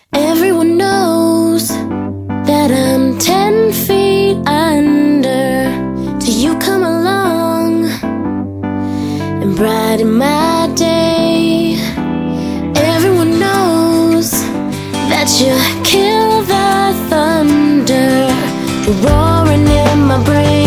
Everyone knows that I'm 10 feet under till you come along and brighten my day. Everyone knows that you kill the thunder roaring in my brain.